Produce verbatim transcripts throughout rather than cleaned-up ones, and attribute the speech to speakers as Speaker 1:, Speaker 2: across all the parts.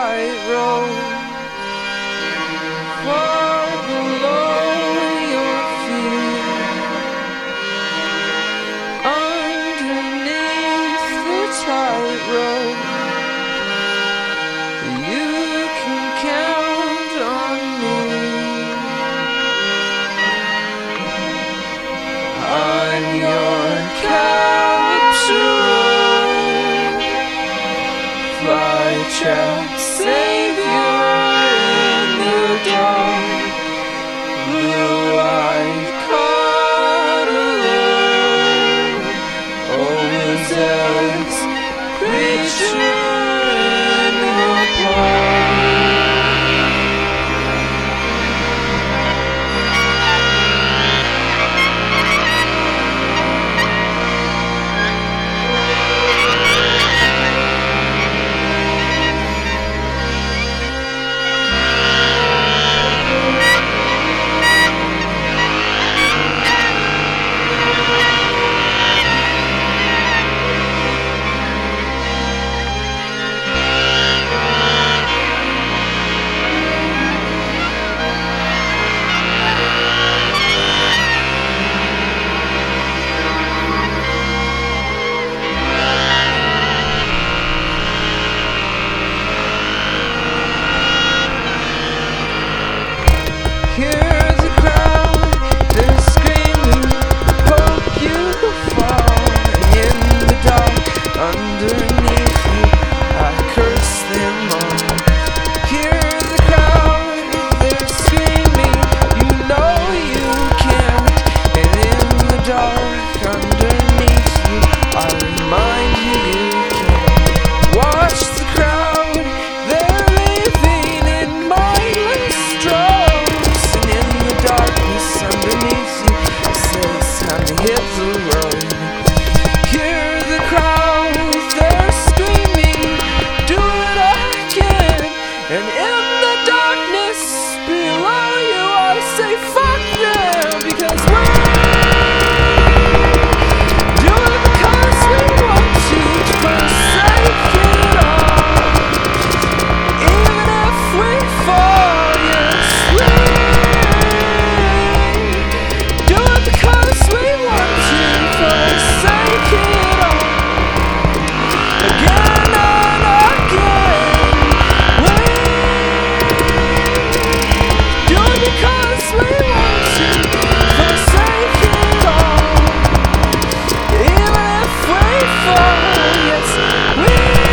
Speaker 1: tightrope far below your feet. Underneath the tightrope, you can count on me. I'm your capture, fly trap savior in the dark, blue-eyed cuddler, overzealous creature in the park. Hear the crowd, they're screaming, hope you fall. And in the dark, underneath you, I curse them all. Hear the crowd, they're screaming, you know you can't. And in the dark, underneath you, I remind you you can't. Watch the crowd, they're leaving in mindless strokes. And in the darkness underneath you, it says time to hit the road. Hear the crowd, they're screaming, do it again. And in the darkness below you, I say fuck them, because we're do it because we want to forsake it all. Even if we fall, yes, we do it because we want to forsake it all. Again and again, we do it because we want to forsake it all. Even if we fall, yes, we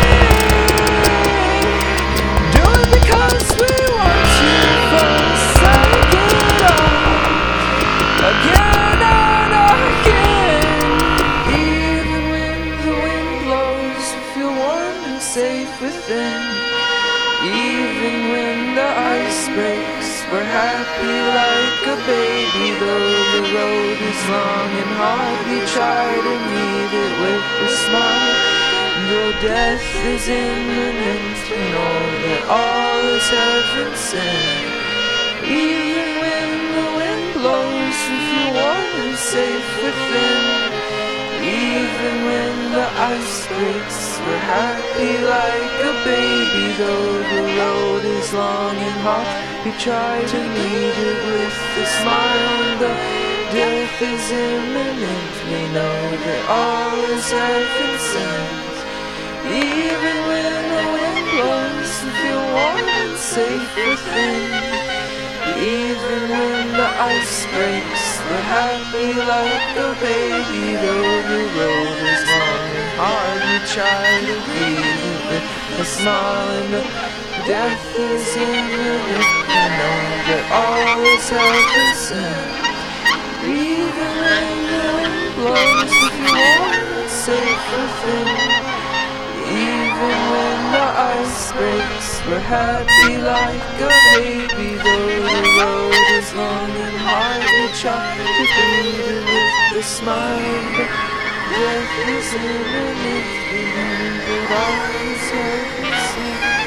Speaker 1: do it because we want to forsake it all. Again and again, even when the wind blows, we feel warm and safe within. Even when the ice breaks, we're happy like a baby. Though the road is long and hard, we try to meet it with a smile. Though death is imminent, we know that all is heaven sent. Even when the wind blows, we feel warm and safe within. Even when the ice breaks, we're happy like a baby. Though the road is long and hard, we try to meet it with a smile. Though death is imminent, we know that all is heaven sent. Even when the wind blows, we feel warm and safe within. Even when the ice breaks, we're happy like a baby. Though the road is long and hard, we try to beat it with a smile. And the death is imminent, we know that all is heaven sent. Even when the wind blows, we feel warm and safe within. Even when the ice breaks, we're happy like a baby. Though the road is long and hard, we try to beat it with a smile. But death is imminent, we know that all is heaven sent.